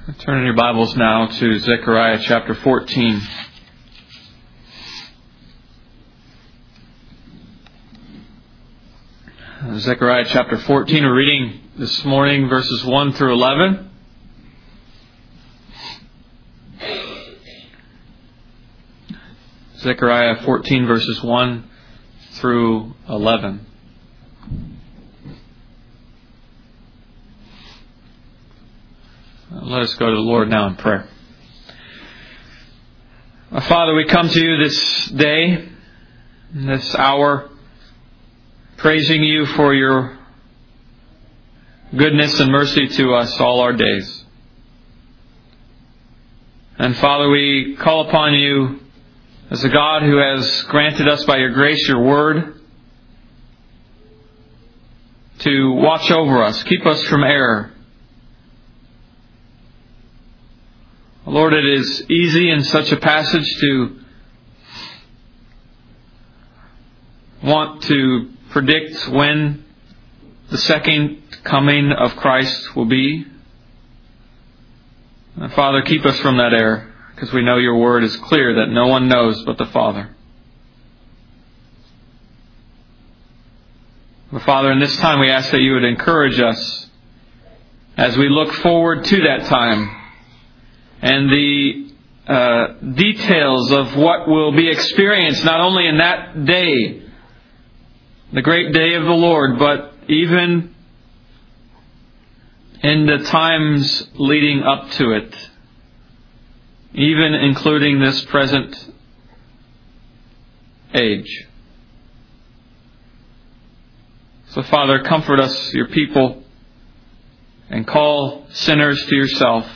Turn in your Bibles now to Zechariah chapter 14. Zechariah chapter 14, we're reading this morning verses 1 through 11. Zechariah 14 verses 1 through 11. Let us go to the Lord now in prayer. Our Father, we come to you this day, this hour, praising you for your goodness and mercy to us all our days. And Father, we call upon you as a God who has granted us by your grace your word to watch over us, keep us from error. Lord, it is easy in such a passage to want to predict when the second coming of Christ will be. And Father, keep us from that error, because we know your word is clear that no one knows but the Father. But Father, in this time we ask that you would encourage us as we look forward to that time and the details of what will be experienced not only in that day, the great day of the Lord, but even in the times leading up to it, even including this present age. So Father, comfort us, your people, and call sinners to yourself.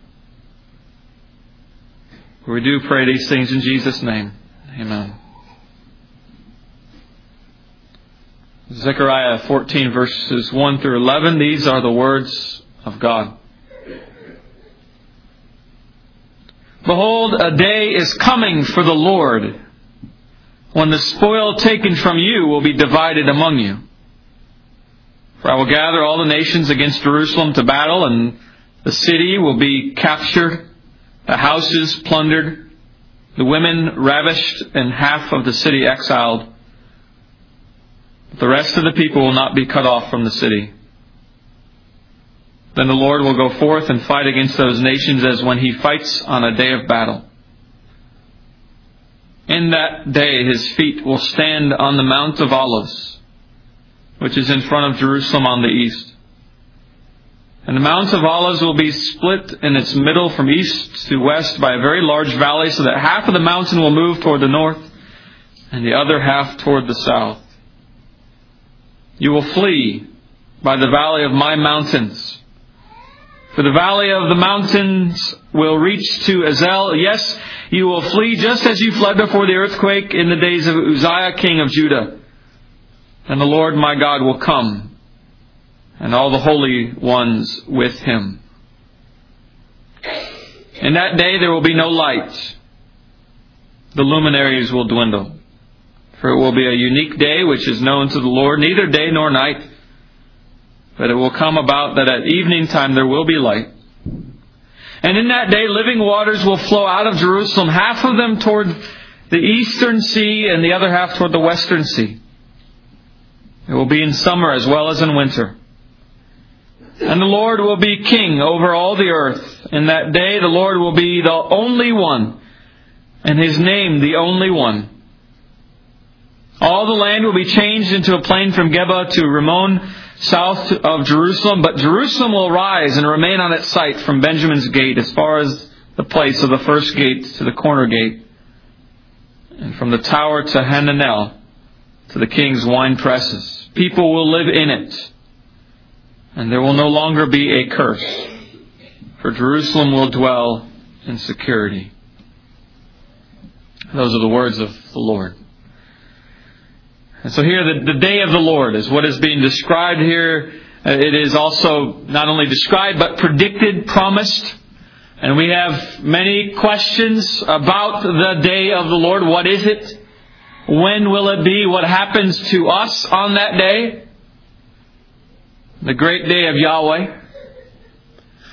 We do pray these things in Jesus' name. Amen. Zechariah 14 verses 1 through 11. These are the words of God. Behold, a day is coming for the Lord, when the spoil taken from you will be divided among you. For I will gather all the nations against Jerusalem to battle, and the city will be captured, the houses plundered, the women ravished, and half of the city exiled. But the rest of the people will not be cut off from the city. Then the Lord will go forth and fight against those nations as when he fights on a day of battle. In that day his feet will stand on the Mount of Olives, which is in front of Jerusalem on the east. And the Mount of Olives will be split in its middle from east to west by a very large valley, so that half of the mountain will move toward the north and the other half toward the south. You will flee by the valley of my mountains, for the valley of the mountains will reach to Azel. Yes, you will flee just as you fled before the earthquake in the days of Uzziah, king of Judah. And the Lord my God will come, and all the holy ones with him. In that day there will be no light. The luminaries will dwindle. For it will be a unique day which is known to the Lord, neither day nor night. But it will come about that at evening time there will be light. And in that day living waters will flow out of Jerusalem, half of them toward the eastern sea and the other half toward the western sea. It will be in summer as well as in winter. And the Lord will be king over all the earth. In that day the Lord will be the only one, and his name the only one. All the land will be changed into a plain from Geba to Rimmon, south of Jerusalem. But Jerusalem will rise and remain on its site from Benjamin's gate as far as the place of the first gate to the corner gate, and from the tower to Hananel to the king's wine presses. People will live in it, and there will no longer be a curse, for Jerusalem will dwell in security. Those are the words of the Lord. And so here, the day of the Lord is what is being described here. It is also not only described, but predicted, promised. And we have many questions about the day of the Lord. What is it? When will it be? What happens to us on that day? The great day of Yahweh.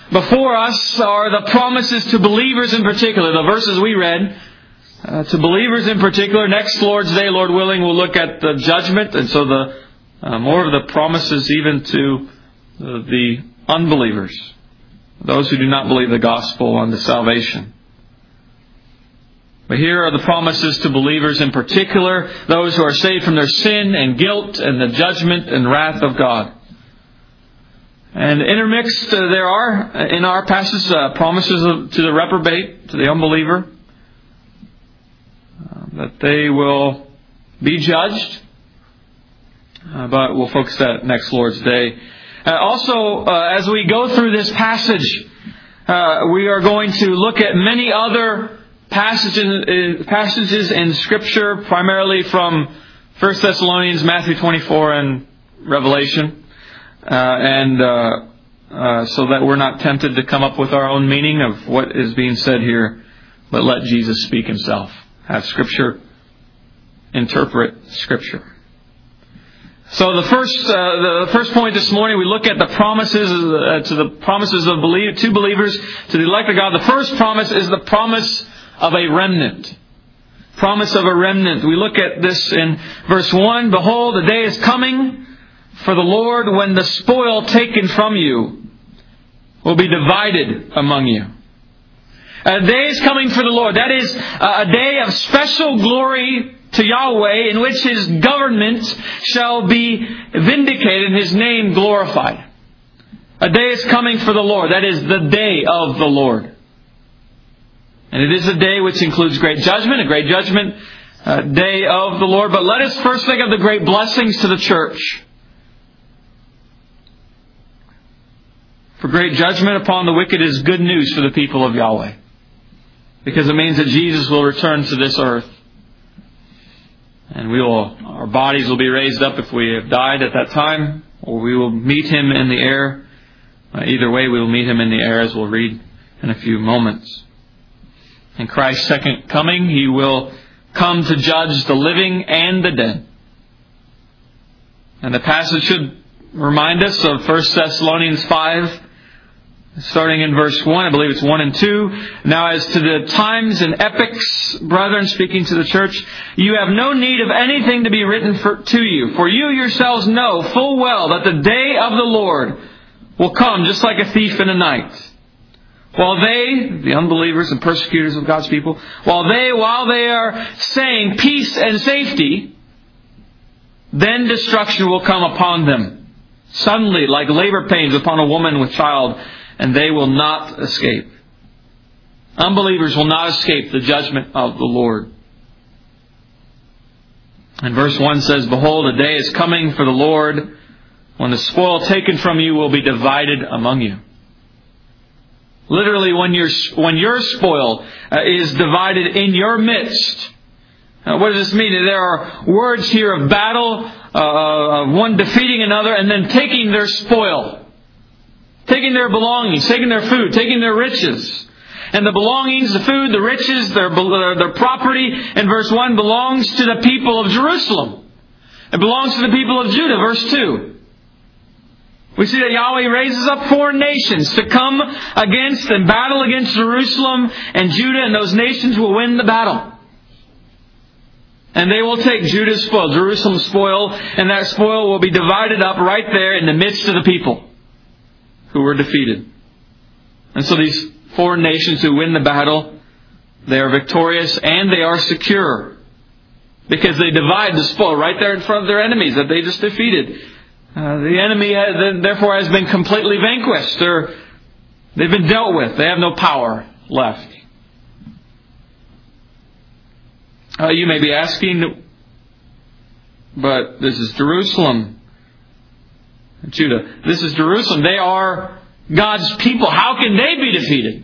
before us are the promises to believers in particular. The verses we read, to believers in particular. Next Lord's Day, Lord willing, we'll look at the judgment. And so more of the promises even to the unbelievers, those who do not believe the gospel unto salvation. But here are the promises to believers in particular, those who are saved from their sin and guilt and the judgment and wrath of God. And intermixed there are in our passage promises to the reprobate, to the unbeliever, that they will be judged. But we'll focus that next Lord's Day. Also, as we go through this passage, we are going to look at many other passages in Scripture, primarily from 1 Thessalonians, Matthew 24, and Revelation. So that we're not tempted to come up with our own meaning of what is being said here, but let Jesus speak Himself. Have Scripture interpret Scripture. So the first point this morning, we look at the promises to the promises of to believers, to the elect of God. The first promise is the promise of a remnant. Promise of a remnant. We look at this in verse 1. Behold, the day is coming for the Lord when the spoil taken from you will be divided among you. A day is coming for the Lord. That is a day of special glory to Yahweh, in which His government shall be vindicated and His name glorified. A day is coming for the Lord. That is the day of the Lord. And it is a day which includes great judgment, a great judgment day of the Lord. But let us first think of the great blessings to the church. For great judgment upon the wicked is good news for the people of Yahweh, because it means that Jesus will return to this earth. And our bodies will be raised up if we have died at that time, or we will meet Him in the air. Either way, we will meet Him in the air, as we'll read in a few moments. In Christ's second coming, He will come to judge the living and the dead. And the passage should remind us of 1 Thessalonians 5, starting in verse 1, I believe it's 1 and 2. Now as to the times and epochs, brethren, speaking to the church, you have no need of anything to be written to you. For you yourselves know full well that the day of the Lord will come just like a thief in the night. While they, the unbelievers and persecutors of God's people, while they are saying peace and safety, then destruction will come upon them, suddenly like labor pains upon a woman with child, and they will not escape. Unbelievers will not escape the judgment of the Lord. And verse 1 says, Behold, a day is coming for the Lord when the spoil taken from you will be divided among you. Literally, when your spoil is divided in your midst. What does this mean? There are words here of battle, one defeating another and then taking their spoil. Taking their belongings, taking their food, taking their riches. And the belongings, the food, the riches, their property, in verse 1, belongs to the people of Jerusalem. It belongs to the people of Judah, verse 2. We see that Yahweh raises up foreign nations to come against and battle against Jerusalem and Judah, and those nations will win the battle. And they will take Judah's spoil, Jerusalem's spoil, and that spoil will be divided up right there in the midst of the people who were defeated. And so these foreign nations who win the battle, they are victorious and they are secure, because they divide the spoil right there in front of their enemies that they just defeated. The enemy therefore has been completely vanquished. They've been dealt with. They have no power left. You may be asking, but this is Jerusalem, Judah. This is Jerusalem. They are God's people. How can they be defeated?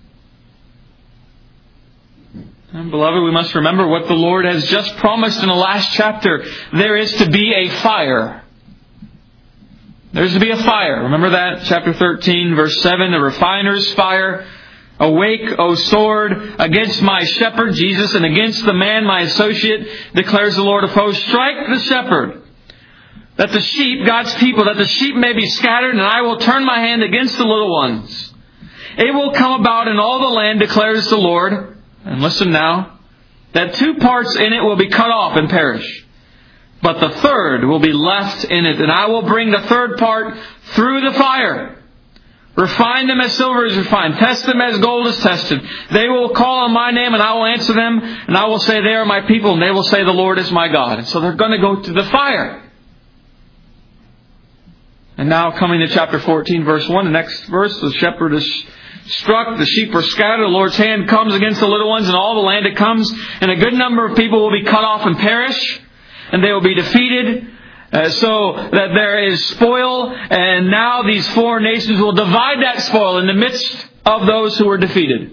And beloved, we must remember what the Lord has just promised in the last chapter. There is to be a fire. There's to be a fire. Remember that? Chapter 13, verse 7, the refiner's fire. Awake, O sword, against my shepherd, Jesus, and against the man, my associate, declares the Lord of hosts. Strike the shepherd, that the sheep, God's people, that the sheep may be scattered, and I will turn my hand against the little ones. It will come about in all the land, declares the Lord, and listen now, that 2 parts in it will be cut off and perish, but the third will be left in it, and I will bring the third part through the fire. Refine them as silver is refined. Test them as gold is tested. They will call on my name, and I will answer them, and I will say, they are my people, and they will say, the Lord is my God. And so they're going to go to the fire. And now coming to chapter 14, verse 1, the next verse, the shepherd is struck, the sheep are scattered, the Lord's hand comes against the little ones, and all the land it comes, and a good number of people will be cut off and perish, and they will be defeated, so that there is spoil, and now these 4 nations will divide that spoil in the midst of those who were defeated.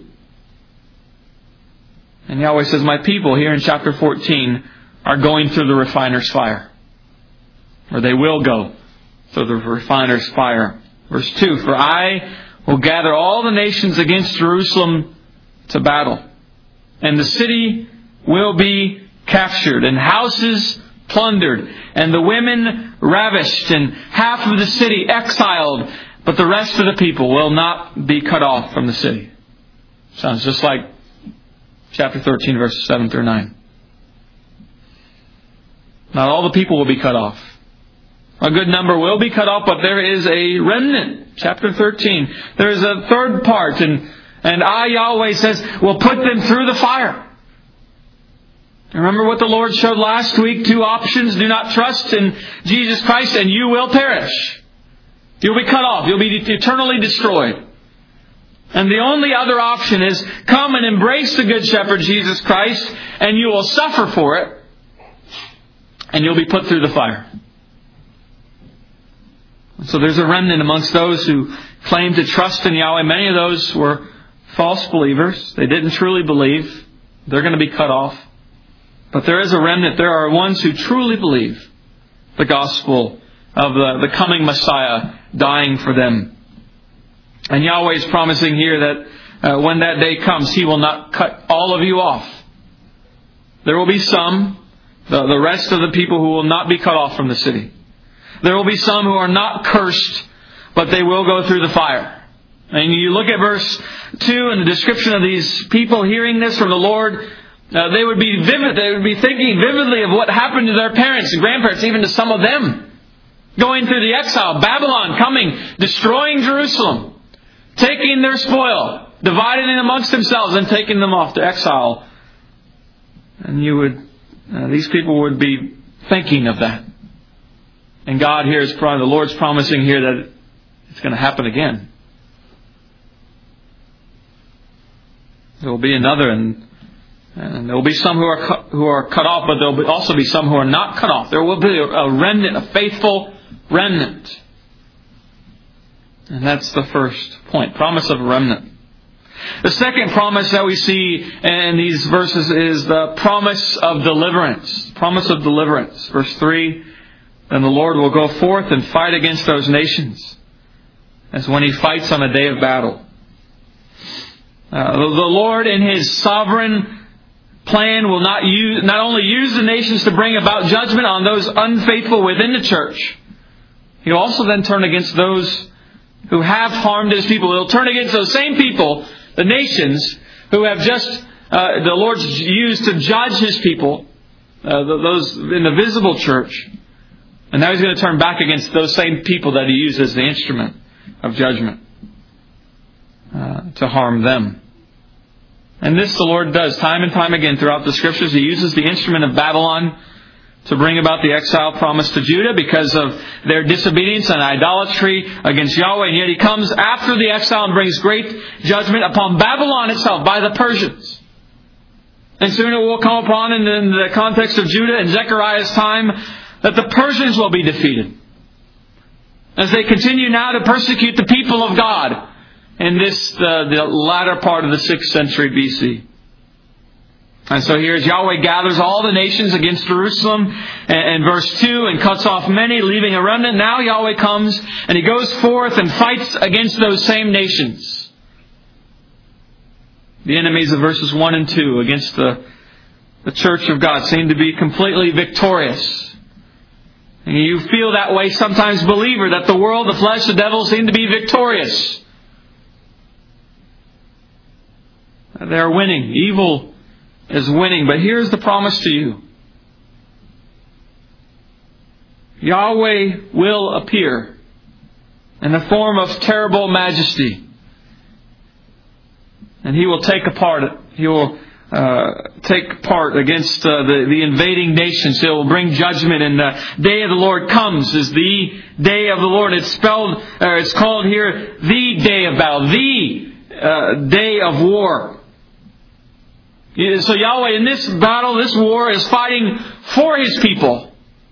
And Yahweh says, my people here in chapter 14 are going through the refiner's fire. Or they will go through the refiner's fire. Verse 2, for I will gather all the nations against Jerusalem to battle, and the city will be captured, and houses plundered, and the women ravished, and half of the city exiled, but the rest of the people will not be cut off from the city. Sounds just like chapter 13, verses 7 through 9. Not all the people will be cut off. A good number will be cut off, but there is a remnant. Chapter 13. There is a third part, and I, Yahweh, says, will put them through the fire. Remember what the Lord showed last week? 2 options. Do not trust in Jesus Christ and you will perish. You'll be cut off. You'll be eternally destroyed. And the only other option is come and embrace the Good Shepherd, Jesus Christ, and you will suffer for it, and you'll be put through the fire. So there's a remnant amongst those who claim to trust in Yahweh. Many of those were false believers. They didn't truly believe. They're going to be cut off. But there is a remnant. There are ones who truly believe the gospel of the coming Messiah dying for them. And Yahweh is promising here that when that day comes, He will not cut all of you off. There will be some, the rest of the people, who will not be cut off from the city. There will be some who are not cursed, but they will go through the fire. And you look at verse 2 and the description of these people hearing this from the Lord. They would be vivid. They would be thinking vividly of what happened to their parents and grandparents, even to some of them. Going through the exile, Babylon coming, destroying Jerusalem, taking their spoil, dividing it amongst themselves, and taking them off to exile. And these people would be thinking of that. And God here is the Lord's promising here that it's going to happen again. There will be another, and there will be some who are cut off, but there will also be some who are not cut off. There will be a remnant, a faithful remnant. And that's the first point, promise of a remnant. The second promise that we see in these verses is the promise of deliverance. Promise of deliverance. Verse 3, then the Lord will go forth and fight against those nations, as when He fights on a day of battle. The Lord, in His sovereign plan, will not only use the nations to bring about judgment on those unfaithful within the church, He'll also then turn against those who have harmed His people. He'll turn against those same people, the nations, who have just the Lord's used to judge His people, those in the visible church. And now He's going to turn back against those same people that He used as the instrument of judgment to harm them. And this the Lord does time and time again throughout the Scriptures. He uses the instrument of Babylon to bring about the exile promised to Judah because of their disobedience and idolatry against Yahweh. And yet He comes after the exile and brings great judgment upon Babylon itself by the Persians. And soon it will come upon, in the context of Judah in Zechariah's time, that the Persians will be defeated as they continue now to persecute the people of God in the latter part of the 6th century BC. And so here as Yahweh gathers all the nations against Jerusalem in verse 2 and cuts off many, leaving a remnant. Now Yahweh comes and He goes forth and fights against those same nations. The enemies of verses 1 and 2 against the church of God seem to be completely victorious. And you feel that way sometimes, believer, that the world, the flesh, the devil seem to be victorious. They're winning. Evil is winning. But here's the promise to you. Yahweh will appear in the form of terrible majesty. And He will take apart. He will take part against the invading nations. He will bring judgment, and the day of the Lord comes. Is the day of the Lord. It's called here the day of battle, the day of war. So Yahweh in this battle, this war, is fighting for His people.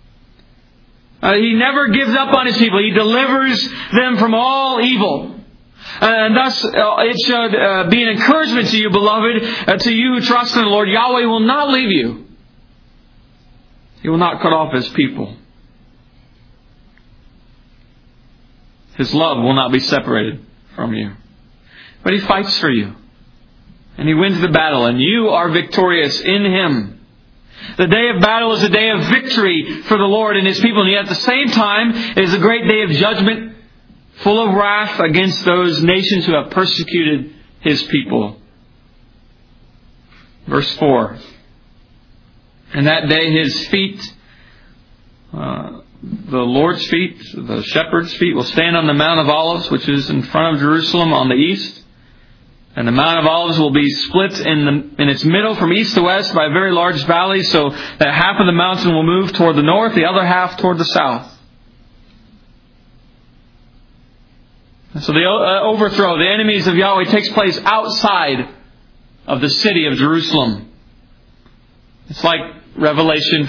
He never gives up on His people. He delivers them from all evil. And thus, it should be an encouragement to you, beloved, to you who trust in the Lord. Yahweh will not leave you. He will not cut off His people. His love will not be separated from you. But He fights for you. And He wins the battle. And you are victorious in Him. The day of battle is a day of victory for the Lord and His people. And yet at the same time, it is a great day of judgment, full of wrath against those nations who have persecuted His people. Verse 4. And that day His feet, the Lord's feet, the shepherd's feet, will stand on the Mount of Olives, which is in front of Jerusalem on the east. And the Mount of Olives will be split in its middle from east to west by a very large valley, so that half of the mountain will move toward the north, the other half toward the south. And so the overthrow of the enemies of Yahweh takes place outside of the city of Jerusalem. It's like Revelation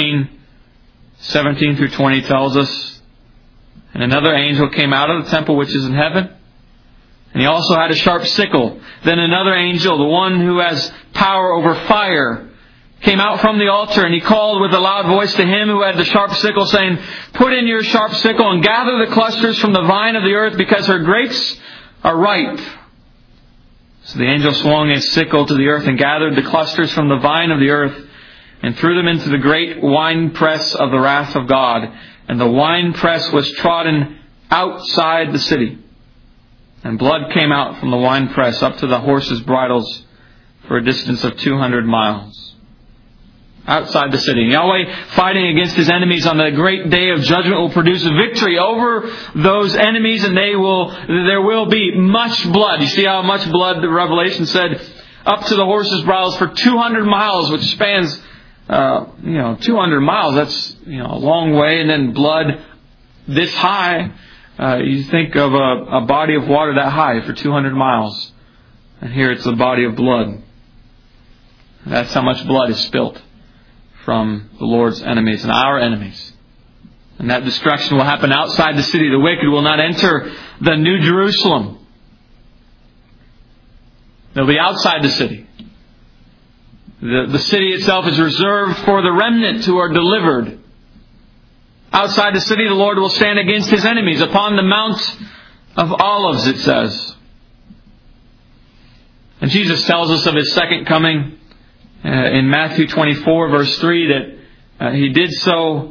14:17 through 20 tells us. And another angel came out of the temple which is in heaven. And he also had a sharp sickle. Then another angel, the one who has power over fire, came out from the altar, and he called with a loud voice to him who had the sharp sickle, saying, "Put in your sharp sickle and gather the clusters from the vine of the earth, because her grapes are ripe." So the angel swung his sickle to the earth and gathered the clusters from the vine of the earth and threw them into the great winepress of the wrath of God. And the winepress was trodden outside the city. And blood came out from the winepress up to the horses' bridles for a distance of 200 miles. Outside the city. Yahweh, fighting against His enemies on the great day of judgment, will produce a victory over those enemies, and there will be much blood. You see how much blood the Revelation said? Up to the horses' bridles for 200 miles, which spans 200 miles. That's a long way, and then blood this high. You think of a body of water that high for 200 miles. And here it's a body of blood. That's how much blood is spilt from the Lord's enemies and our enemies. And that destruction will happen outside the city. The wicked will not enter the New Jerusalem. They'll be outside the city. The city itself is reserved for the remnant who are delivered. Outside the city, the Lord will stand against His enemies upon the Mount of Olives, it says. And Jesus tells us of His second coming in Matthew 24, verse 3, that He did so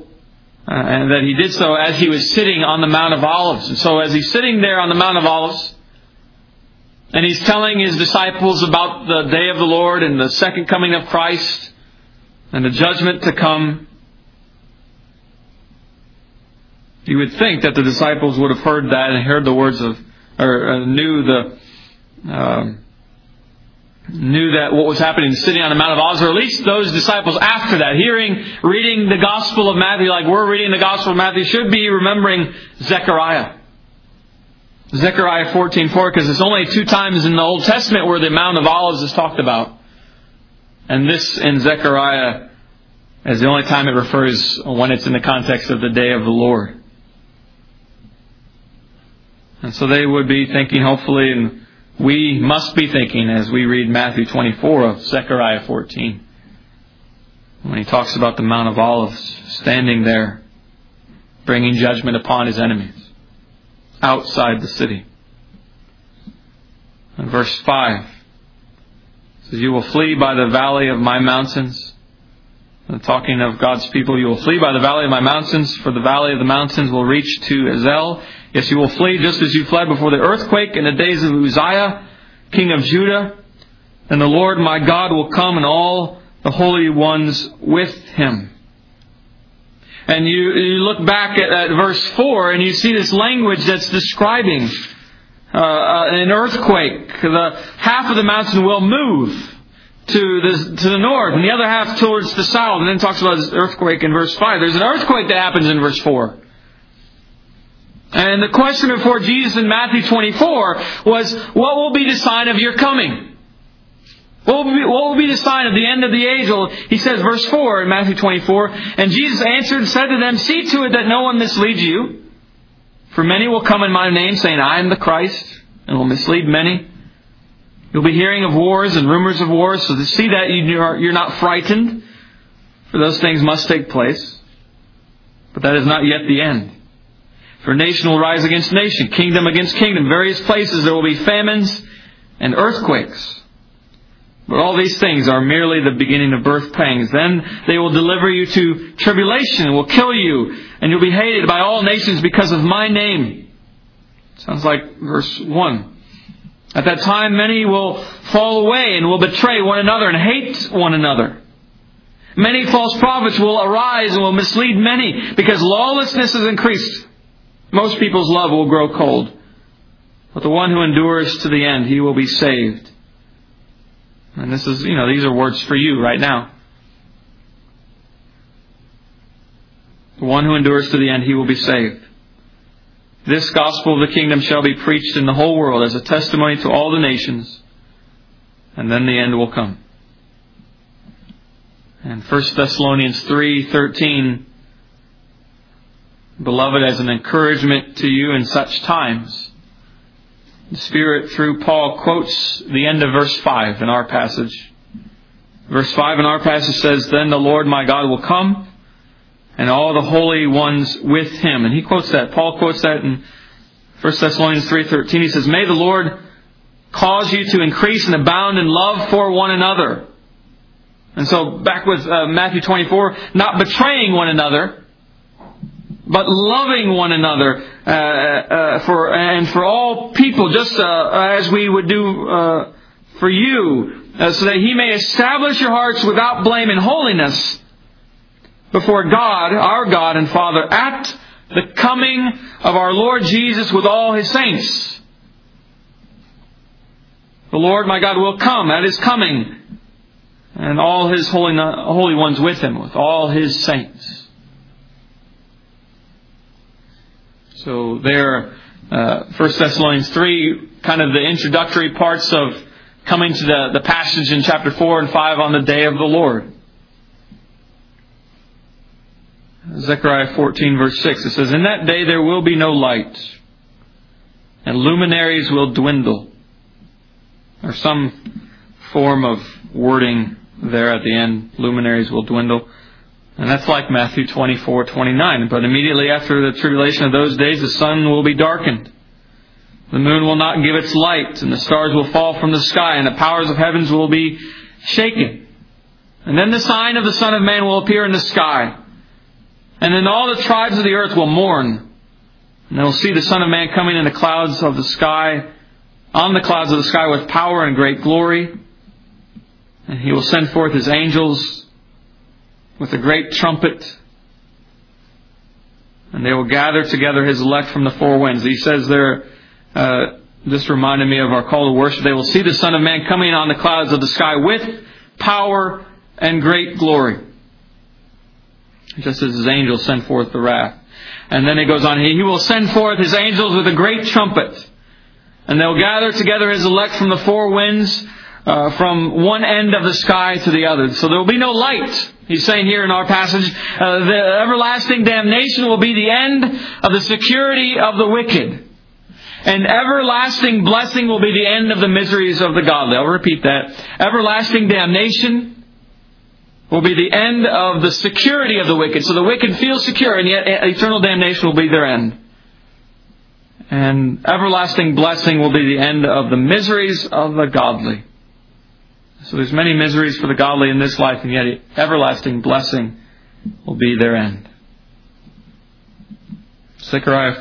as He was sitting on the Mount of Olives. And so as He's sitting there on the Mount of Olives, and He's telling His disciples about the day of the Lord and the second coming of Christ and the judgment to come, you would think that the disciples would have heard that and heard the words of, or knew that what was happening sitting on the Mount of Olives, or at least those disciples after that, reading the Gospel of Matthew like we're reading the Gospel of Matthew, should be remembering Zechariah. Zechariah 14:4, because it's only 2 times in the Old Testament where the Mount of Olives is talked about. And this in Zechariah is the only time it refers when it's in the context of the day of the Lord. And so they would be thinking, hopefully, and we must be thinking as we read Matthew 24 of Zechariah 14. When he talks about the Mount of Olives, standing there, bringing judgment upon His enemies, outside the city. And verse 5 says, "You will flee by the valley of my mountains." And talking of God's people, "You will flee by the valley of my mountains, for the valley of the mountains will reach to Ezel. Yes, you will flee just as you fled before the earthquake in the days of Uzziah, king of Judah. And the Lord my God will come, and all the holy ones with Him. And you look back at verse 4, and you see this language that's describing an earthquake. Half of the mountain will move to the north, and the other half towards the south. And then it talks about this earthquake in verse 5. There's an earthquake that happens in verse 4. And the question before Jesus in Matthew 24 was, what will be the sign of your coming? What will be the sign of the end of the age? Well, he says, verse 4 in Matthew 24, and Jesus answered and said to them, see to it that no one misleads you. For many will come in my name, saying, I am the Christ, and will mislead many. You'll be hearing of wars and rumors of wars, so to see that you're not frightened, for those things must take place. But that is not yet the end. For nation will rise against nation, kingdom against kingdom. Various places there will be famines and earthquakes. But all these things are merely the beginning of birth pangs. Then they will deliver you to tribulation, will kill you, and you'll be hated by all nations because of my name. Sounds like verse 1. At that time many will fall away and will betray one another and hate one another. Many false prophets will arise and will mislead many, because lawlessness is increased. Most people's love will grow cold. But the one who endures to the end, he will be saved. And this is, these are words for you right now. The one who endures to the end, he will be saved. This gospel of the kingdom shall be preached in the whole world as a testimony to all the nations, and then the end will come. And 1 Thessalonians 3:13, beloved, as an encouragement to you in such times, the Spirit, through Paul, quotes the end of verse 5 in our passage. Verse 5 in our passage says, then the Lord my God will come, and all the holy ones with Him. And he quotes that. Paul quotes that in 1 Thessalonians 3:13. He says, may the Lord cause you to increase and abound in love for one another. And so back with Matthew 24, not betraying one another, but loving one another for all people, just as we would do for you, so that He may establish your hearts without blame in holiness before God, our God and Father, at the coming of our Lord Jesus with all His saints. The Lord my God will come at His coming, and all His holy ones with Him, with all His saints. So there, 1 Thessalonians 3, kind of the introductory parts of coming to the passage in chapter 4 and 5 on the day of the Lord. Zechariah 14 verse 6, it says, in that day there will be no light, and luminaries will dwindle. There's some form of wording there at the end, luminaries will dwindle. And that's like Matthew 24:29. But immediately after the tribulation of those days, the sun will be darkened. The moon will not give its light, and the stars will fall from the sky, and the powers of heavens will be shaken. And then the sign of the Son of Man will appear in the sky. And then all the tribes of the earth will mourn. And they will see the Son of Man coming in the clouds of the sky, on the clouds of the sky with power and great glory. And He will send forth His angels with a great trumpet, and they will gather together His elect from the four winds. He says there, this reminded me of our call to worship. They will see the Son of Man coming on the clouds of the sky with power and great glory, just as His angels send forth the wrath. And then it goes on, He will send forth His angels with a great trumpet, and they will gather together His elect from the four winds, from one end of the sky to the other. So there will be no light. He's saying here in our passage, the everlasting damnation will be the end of the security of the wicked. And everlasting blessing will be the end of the miseries of the godly. I'll repeat that. Everlasting damnation will be the end of the security of the wicked. So the wicked feel secure, and yet eternal damnation will be their end. And everlasting blessing will be the end of the miseries of the godly. So there's many miseries for the godly in this life, and yet everlasting blessing will be their end. Zechariah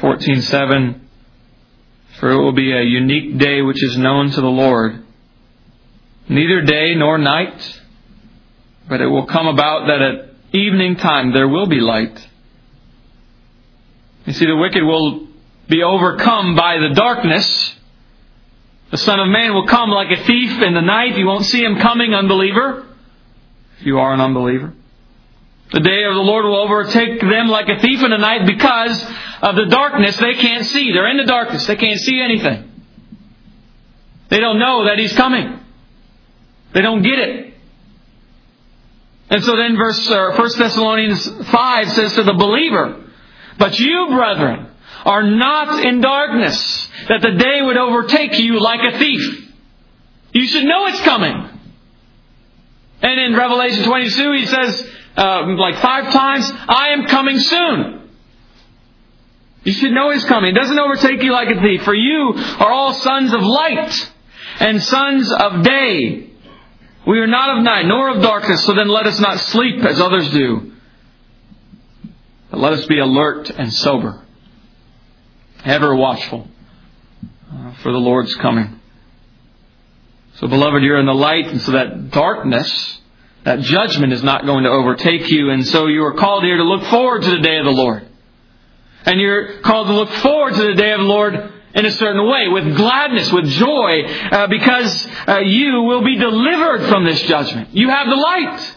14:7, for it will be a unique day which is known to the Lord. neither day nor night, but it will come about that at evening time there will be light. You see, the wicked will be overcome by the darkness. The Son of Man will come like a thief in the night. You won't see Him coming, unbeliever, if you are an unbeliever. The day of the Lord will overtake them like a thief in the night because of the darkness they can't see. They're in the darkness. They can't see anything. They don't know that He's coming. They don't get it. And so then 1 Thessalonians 5 says to the believer, "But you, brethren, are not in darkness, that the day would overtake you like a thief." You should know it's coming. And in Revelation 22 he says, like 5 times, "I am coming soon." You should know He's coming. It doesn't overtake you like a thief. For you are all sons of light and sons of day. We are not of night, nor of darkness. So then let us not sleep as others do, but let us be alert and sober, ever watchful for the Lord's coming. So beloved, you're in the light, and so that darkness, that judgment is not going to overtake you. And so you are called here to look forward to the day of the Lord. And you're called to look forward to the day of the Lord in a certain way, with gladness, with joy, because you will be delivered from this judgment. You have the light.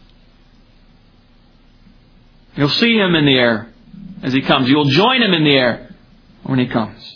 You'll see Him in the air as He comes. You'll join Him in the air when He comes.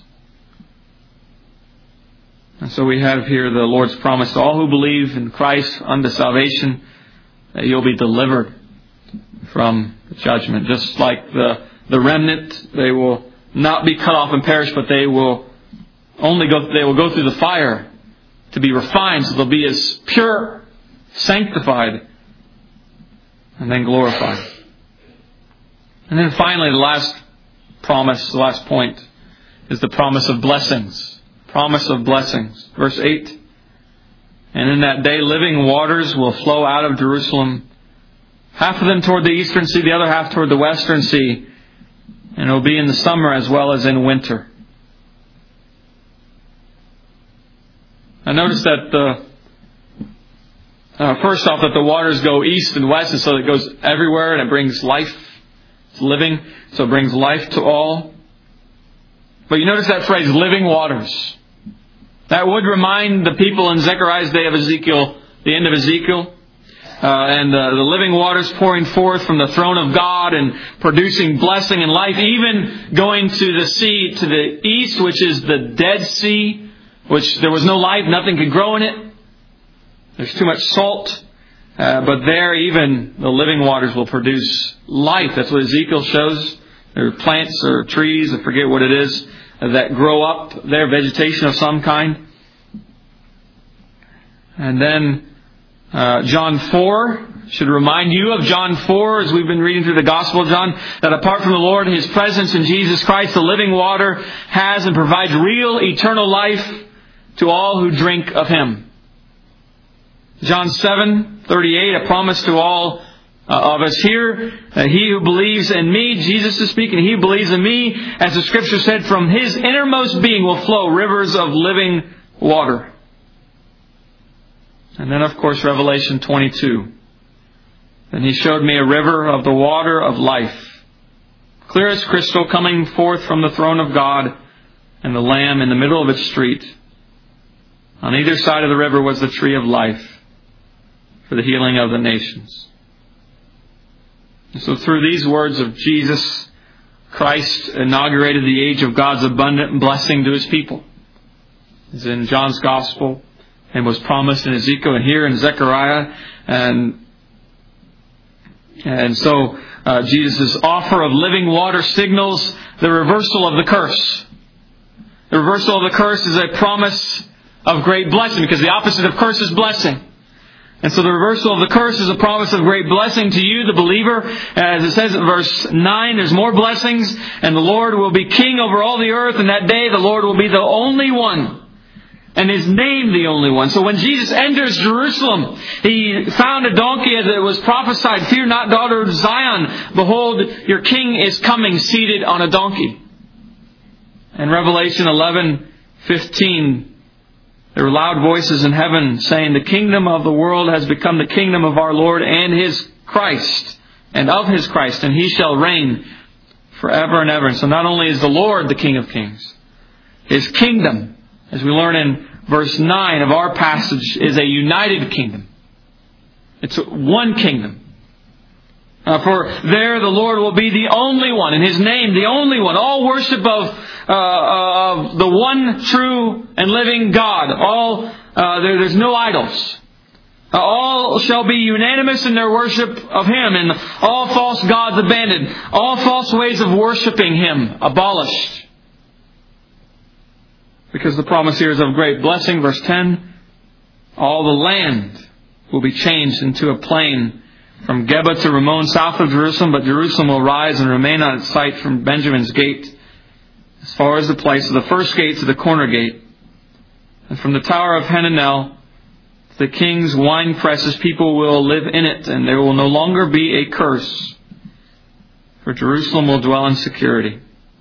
And so we have here the Lord's promise to all who believe in Christ unto salvation, that you'll be delivered from the judgment. Just like the remnant, they will not be cut off and perish, but they will go through the fire to be refined, so they'll be as pure, sanctified, and then glorified. And then finally, the last promise, the last point, is the promise of blessings. Promise of blessings. Verse 8. "And in that day living waters will flow out of Jerusalem, half of them toward the eastern sea, the other half toward the western sea. And it will be in the summer as well as in winter." I notice that first off, that the waters go east and west, and so it goes everywhere, and it brings life. It's living, so it brings life to all. But you notice that phrase, living waters. That would remind the people in Zechariah's day of Ezekiel, the end of Ezekiel. And the living waters pouring forth from the throne of God and producing blessing and life, even going to the sea to the east, which is the Dead Sea, which there was no life, nothing could grow in it. There's too much salt. But there even the living waters will produce life. That's what Ezekiel shows. There are plants or trees, I forget what it is, that grow up there, vegetation of some kind. And then John 4 should remind you of John 4 as we've been reading through the Gospel of John, that apart from the Lord and His presence in Jesus Christ, the living water has and provides real eternal life to all who drink of Him. John 7:38, a promise to all of us here. He who believes in me, Jesus is speaking, he who believes in me, as the Scripture said, from his innermost being will flow rivers of living water. And then, of course, Revelation 22. Then He showed me a river of the water of life, clear as crystal, coming forth from the throne of God and the Lamb in the middle of its street. On either side of the river was the tree of life, for the healing of the nations. And so through these words of Jesus, Christ inaugurated the age of God's abundant blessing to His people. It's in John's Gospel and was promised in Ezekiel and here in Zechariah. And so Jesus' offer of living water signals the reversal of the curse. The reversal of the curse is a promise of great blessing, because the opposite of curse is blessing. And so the reversal of the curse is a promise of great blessing to you, the believer. As it says in verse 9, there's more blessings, and the Lord will be king over all the earth, and that day the Lord will be the only one, and His name the only one. So when Jesus enters Jerusalem, He found a donkey, as it was prophesied, "Fear not, daughter of Zion. Behold, your king is coming, seated on a donkey." In Revelation 11:15, There were loud voices in heaven saying, "The kingdom of the world has become the kingdom of our Lord and His Christ, and of His Christ, and He shall reign forever and ever." And so not only is the Lord the King of Kings, His kingdom, as we learn in verse 9 of our passage, is a united kingdom. It's one kingdom. For there the Lord will be the only one, in His name, the only one. All worship of the one true and living God. There's no idols. All shall be unanimous in their worship of Him, and all false gods abandoned. All false ways of worshiping Him abolished. Because the promise here is of great blessing. Verse 10, all the land will be changed into a plain from Geba to Rimmon, south of Jerusalem, but Jerusalem will rise and remain on its site from Benjamin's gate, as far as the place of the first gate to the corner gate. And from the tower of Hananel to the king's wine presses, people will live in it, and there will no longer be a curse, for Jerusalem will dwell in security.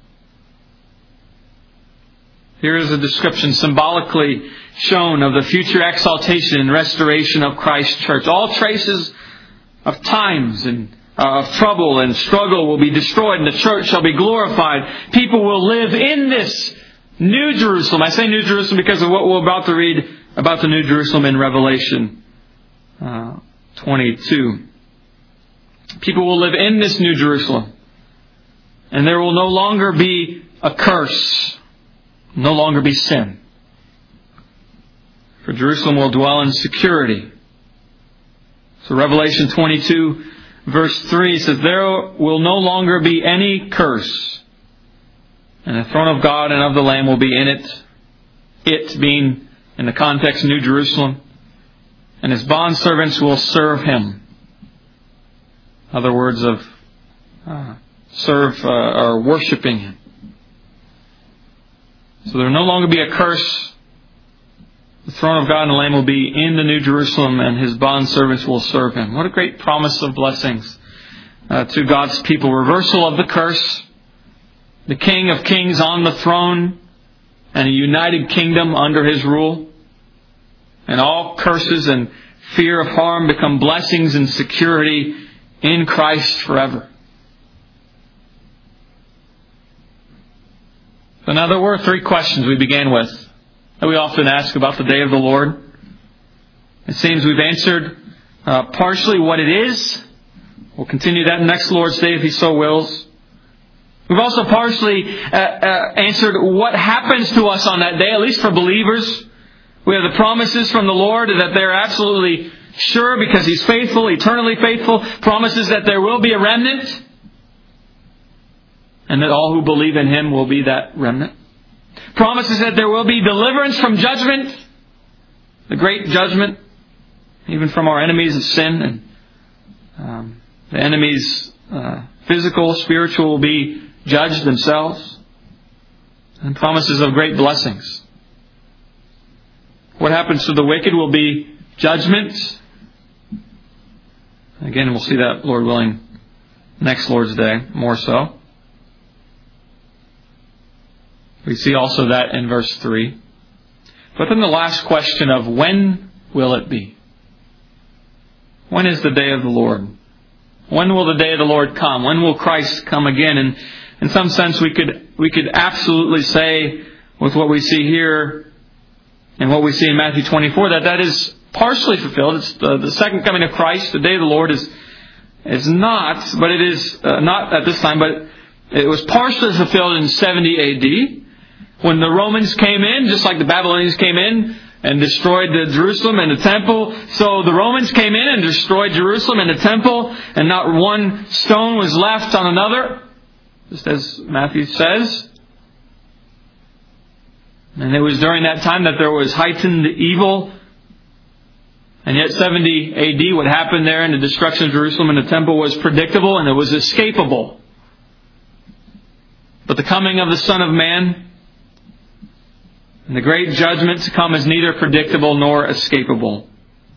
Here is a description symbolically shown of the future exaltation and restoration of Christ's church. All traces of times and of trouble and struggle will be destroyed, and the church shall be glorified. People will live in this New Jerusalem. I say New Jerusalem because of what we're about to read about the New Jerusalem in Revelation 22. People will live in this New Jerusalem, and there will no longer be a curse, no longer be sin. For Jerusalem will dwell in security. So Revelation 22 verse 3 says, "There will no longer be any curse, and the throne of God and of the Lamb will be in it." It being, in the context, New Jerusalem. "And His bondservants will serve Him." Other words of serve or worshiping Him. So there will no longer be a curse. The throne of God and the Lamb will be in the New Jerusalem, and His bondservants will serve Him. What a great promise of blessings to God's people. Reversal of the curse. The King of Kings on the throne, and a united kingdom under His rule. And all curses and fear of harm become blessings and security in Christ forever. So now there were three questions we began with that we often ask about the day of the Lord. It seems we've answered partially what it is. We'll continue that next Lord's Day if He so wills. We've also partially answered what happens to us on that day, at least for believers. We have the promises from the Lord that they're absolutely sure because He's faithful, eternally faithful. Promises that there will be a remnant, and that all who believe in Him will be that remnant. Promises that there will be deliverance from judgment, the great judgment, even from our enemies of sin. And the enemies, physical, spiritual, will be judged themselves. And promises of great blessings. What happens to the wicked will be judgment. Again, we'll see that, Lord willing, next Lord's Day, more so. We see also that in verse 3. But then the last question of when will it be? When is the day of the Lord? When will the day of the Lord come? When will Christ come again? And in some sense we could absolutely say with what we see here and what we see in Matthew 24 that is partially fulfilled. It's the second coming of Christ. The day of the Lord is not, but it is not at this time, but it was partially fulfilled in 70 AD. When the Romans came in, just like the Babylonians came in and destroyed the Jerusalem and the temple. So the Romans came in and destroyed Jerusalem and the temple, and not one stone was left on another, just as Matthew says. And it was during that time that there was heightened evil. And yet 70 AD, what happened there in the destruction of Jerusalem and the temple was predictable and it was escapable. But the coming of the Son of Man and the great judgment to come is neither predictable nor escapable.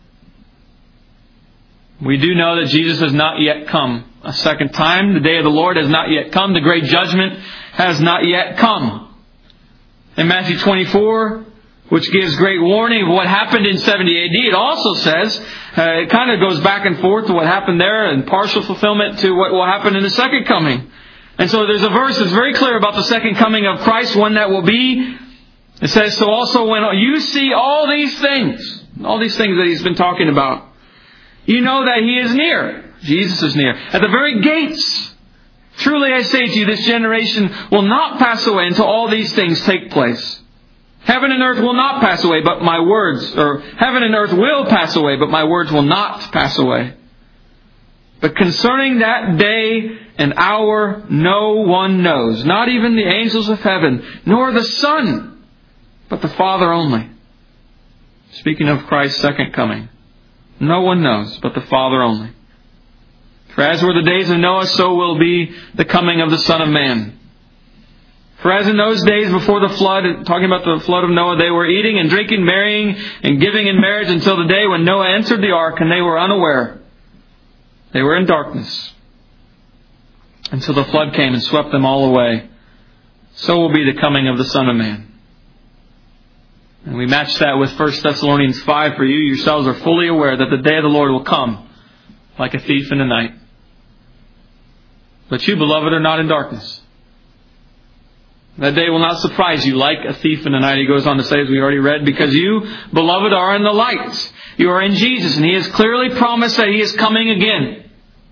We do know that Jesus has not yet come a second time. The day of the Lord has not yet come. The great judgment has not yet come. In Matthew 24, which gives great warning of what happened in 70 AD. It also says, it kind of goes back and forth to what happened there and partial fulfillment to what will happen in the second coming. And so there's a verse that's very clear about the second coming of Christ, when that will be. It says, so also when you see all these things that He's been talking about, you know that He is near. Jesus is near. At the very gates. Truly I say to you, this generation will not pass away until all these things take place. Heaven and earth will not pass away, but my words, or heaven and earth will pass away, but my words will not pass away. But concerning that day and hour, no one knows, not even the angels of heaven, nor the Son, but the Father only. Speaking of Christ's second coming, no one knows, but the Father only. For as were the days of Noah, so will be the coming of the Son of Man. For as in those days before the flood, talking about the flood of Noah, they were eating and drinking, marrying and giving in marriage until the day when Noah entered the ark, and they were unaware. They were in darkness until the flood came and swept them all away. So will be the coming of the Son of Man. And we match that with 1 Thessalonians 5. For you yourselves are fully aware that the day of the Lord will come like a thief in the night. But you, beloved, are not in darkness. That day will not surprise you like a thief in the night, he goes on to say, as we already read, because you, beloved, are in the light. You are in Jesus, and He has clearly promised that He is coming again.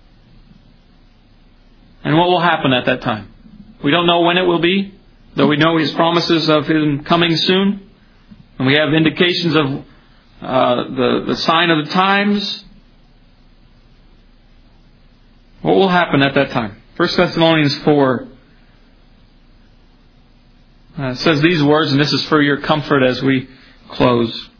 And what will happen at that time? We don't know when it will be, though we know His promises of Him coming soon. And we have indications of the sign of the times. What will happen at that time? 1 Thessalonians 4 says these words, and this is for your comfort as we close.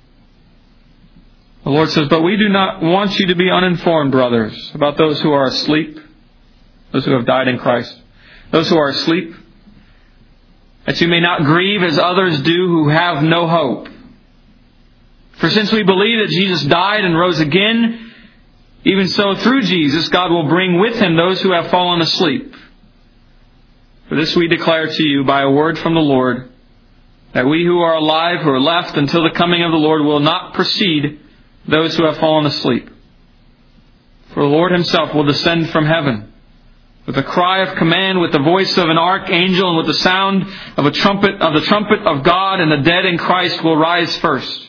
The Lord says, but we do not want you to be uninformed, brothers, about those who are asleep, those who have died in Christ, those who are asleep, that you may not grieve as others do who have no hope. For since we believe that Jesus died and rose again, even so through Jesus God will bring with Him those who have fallen asleep. For this we declare to you by a word from the Lord, that we who are alive, who are left until the coming of the Lord, will not precede those who have fallen asleep. For the Lord Himself will descend from heaven with a cry of command, with the voice of an archangel, and with the sound of the trumpet of God, and the dead in Christ will rise first.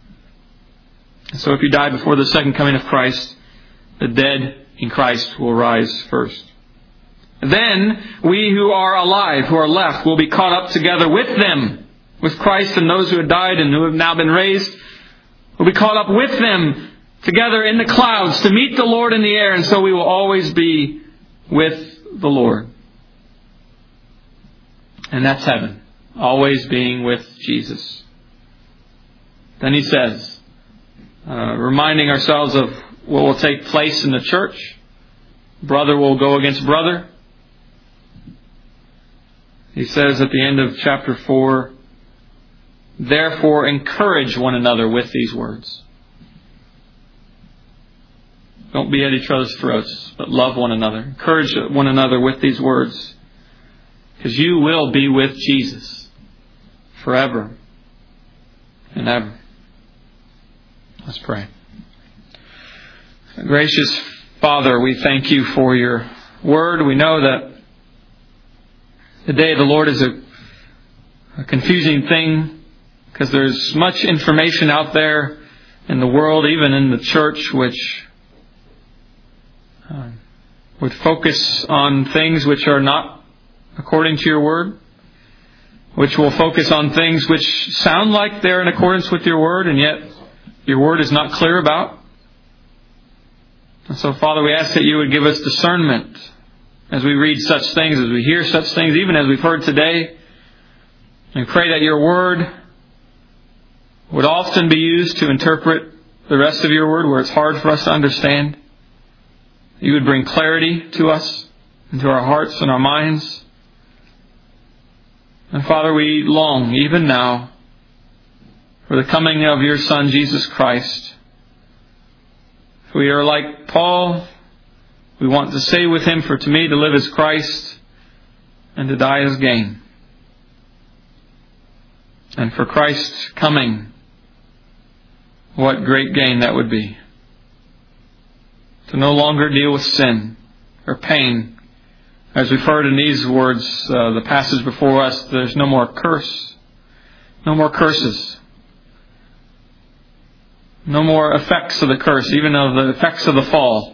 So if you die before the second coming of Christ, the dead in Christ will rise first. Then we who are alive, who are left, will be caught up together with them, with Christ, and those who have died and who have now been raised will be caught up with them together in the clouds to meet the Lord in the air, and so we will always be with the Lord. And that's heaven, always being with Jesus. Then he says, reminding ourselves of what will take place in the church. Brother will go against brother. He says at the end of chapter 4, therefore encourage one another with these words. Don't be at each other's throats, but love one another. Encourage one another with these words, because you will be with Jesus forever and ever. Let's pray. Gracious Father, we thank you for your word. We know that the day of the Lord is a confusing thing, because there's much information out there in the world, even in the church, which would focus on things which are not according to your word, which will focus on things which sound like they're in accordance with your word, and yet your word is not clear about. And so, Father, we ask that you would give us discernment as we read such things, as we hear such things, even as we've heard today. And pray that your word would often be used to interpret the rest of your word where it's hard for us to understand. You would bring clarity to us, into our hearts and our minds. And Father, we long, even now, for the coming of your Son, Jesus Christ. If we are like Paul, we want to stay with him, for to me to live is Christ and to die is gain. And for Christ's coming, what great gain that would be. To no longer deal with sin or pain. As we've heard in these words, the passage before us, there's no more curse. No more curses. No more effects of the curse, even of the effects of the fall.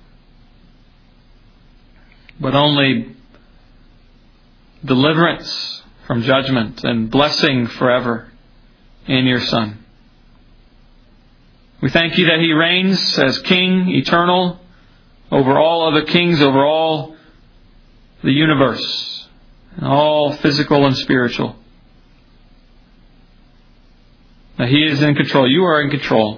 But only deliverance from judgment and blessing forever in your Son. We thank you that He reigns as King eternal over all other kings, over all the universe, and all physical and spiritual. That He is in control. You are in control.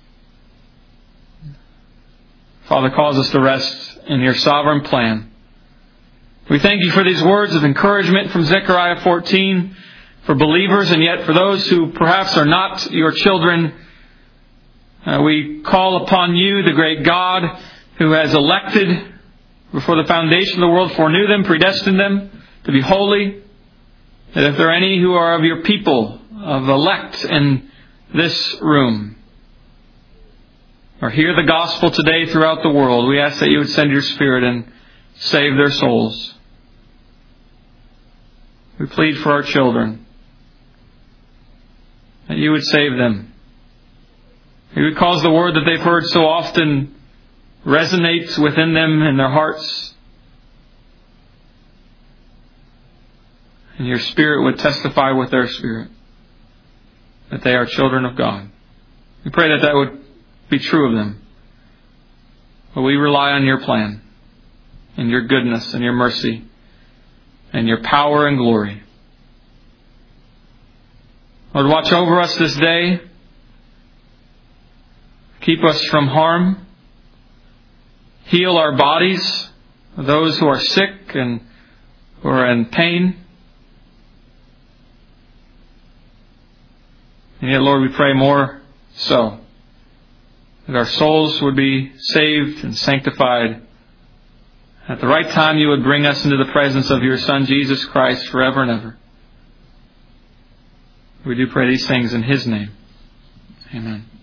Father, cause us to rest in your sovereign plan. We thank you for these words of encouragement from Zechariah 14 for believers, and yet for those who perhaps are not your children, we call upon you, the great God, who has elected before the foundation of the world, foreknew them, predestined them to be holy. That if there are any who are of your people, of elect in this room, or hear the gospel today throughout the world, we ask that you would send your Spirit and save their souls. We plead for our children, that you would save them. You would cause the word that they've heard so often resonate within them in their hearts. And your Spirit would testify with their spirit that they are children of God. We pray that that would be true of them. But we rely on your plan and your goodness and your mercy and your power and glory. Lord, watch over us this day. Keep us from harm. Heal our bodies, those who are sick and who are in pain. And yet, Lord, we pray more so that our souls would be saved and sanctified. At the right time, you would bring us into the presence of your Son, Jesus Christ, forever and ever. We do pray these things in His name. Amen.